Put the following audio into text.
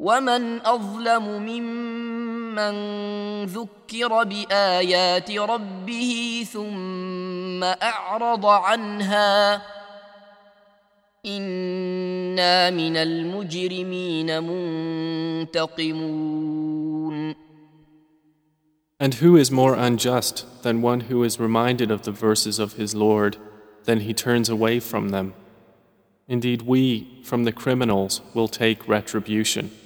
ومن أظلم ممن ذكر بآيات ربه ثم أعرض عنها إنا من المجرمين منتقمون. And who is more unjust than one who is reminded of the verses of his Lord, then he turns away from them? Indeed, we, from the criminals, will take retribution.